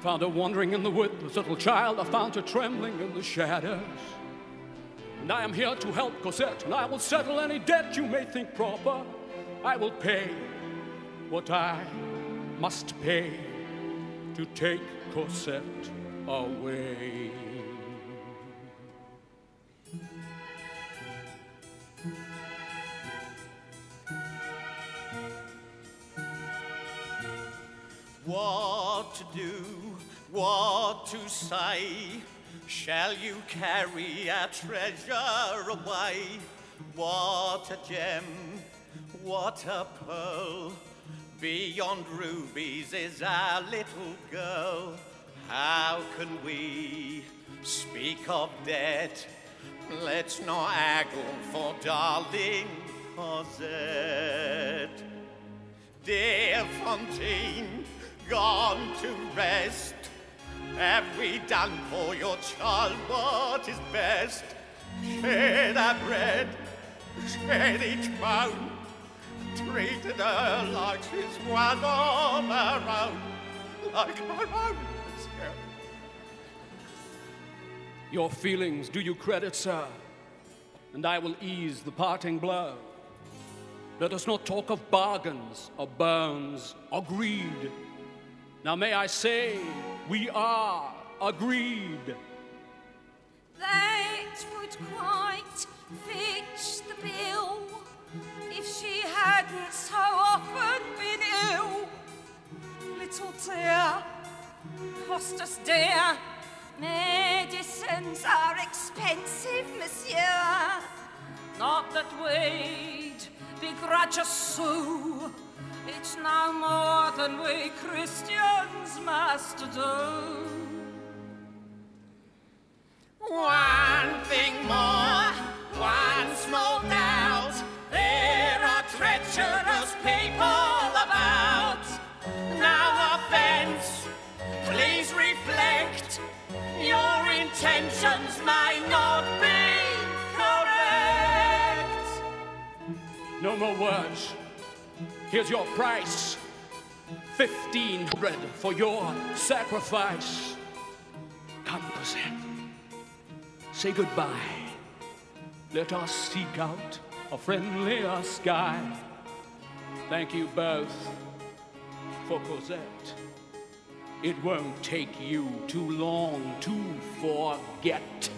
Found her wandering in the wood, this little child. I found her trembling in the shadows. And I am here to help Cosette, and I will settle any debt you may think proper. I will pay what I must pay to take Cosette away. What to do, what to say? Shall you carry our treasure away? What a gem, what a pearl, beyond rubies is our little girl. How can we speak of debt? Let's not haggle for darling Cosette. Dear Fantine, gone to rest, have we done for your child what is best? Shared our bread, shared each bone, treated her like she's one of her own, like her own. Your feelings do you credit, sir, and I will ease the parting blow. Let us not talk of bargains, or bones, or greed. Now may I say, we are agreed. That would quite fix the bill if she hadn't so often been ill. Little dear, cost us dear. Medicines are expensive, monsieur. Not that we'd begrudge a sou. It's no more than we Christians must do. One thing more, one small doubt. There are treacherous people about. No offense, please reflect. Your intentions may not be correct. No more words. Here's your price. 1,500 for your sacrifice. Come, Cosette. Say goodbye. Let us seek out a friendlier sky. Thank you both for Cosette. It won't take you too long to forget.